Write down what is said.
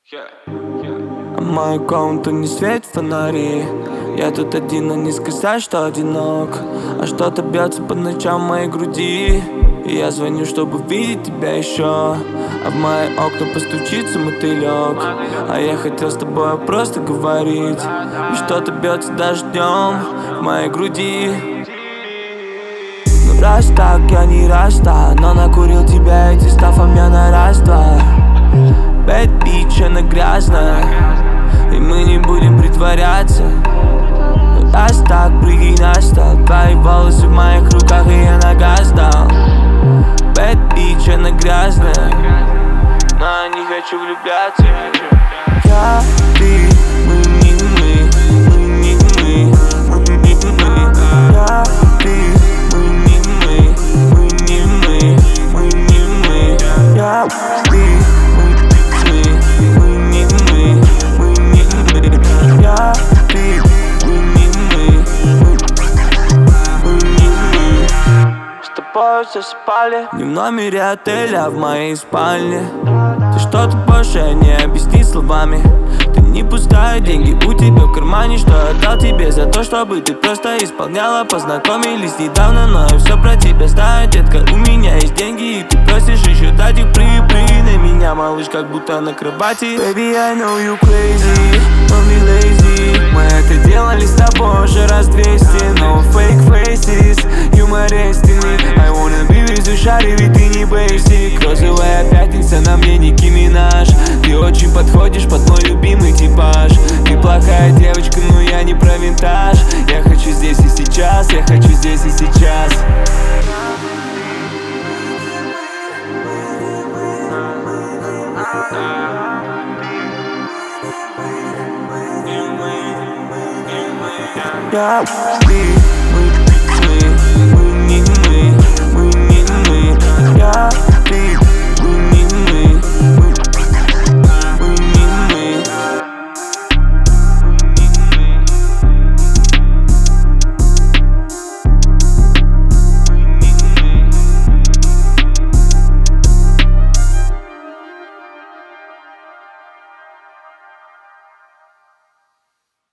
А мою комнату не светят фонари. Я тут один, но не сказать, что одинок. А что-то бьется по ночам в моей груди. И я звоню, чтобы видеть тебя еще. А в мои окна постучится мотылек. А я хотел с тобой просто говорить. И что-то бьется даже днем в моей груди. Ну раз так, я не раста, но накурил тебя, эти став, а меня на раз-два. Bad bitch, она грязная, и мы не будем притворяться. Ну раз так, прыгай на стол. Твои волосы в моих руках, и я на газ дал. Bad bitch, она грязная, но я не хочу влюбляться. Я, ты, мы не мы, мы не мы, мы не мы. Я, ты, мы не мы, мы не мы, мы не мы. Я, ты, мы не мы, мы не мы. Я, ты, мы не мы, мы не мы. С тобой засыпали не в номере отеля, а в моей спальне. Ты что-то больше не объяснить словами. Ты не пустая, деньги у тебя в кармане. Что я дал тебе за то, чтобы ты просто исполняла? Познакомились недавно, но я все про тебя знаю. Детка, у меня есть деньги, и ты просишь еще дать их. Прыгай на меня, малыш, как будто на кровати. Baby, I know you crazy, don't be lazy. Мы это делали с тобой уже раз 200. No fake faces, юмористичный. I wanna be with you, шари, ведь ты не basic. Розовая пятница, на мне Ники Минаж. Ты очень подходишь под мой любимый типаж. Ты плохая девочка, но я не про винтаж. Я хочу здесь и сейчас, я хочу здесь и сейчас. Я, ты.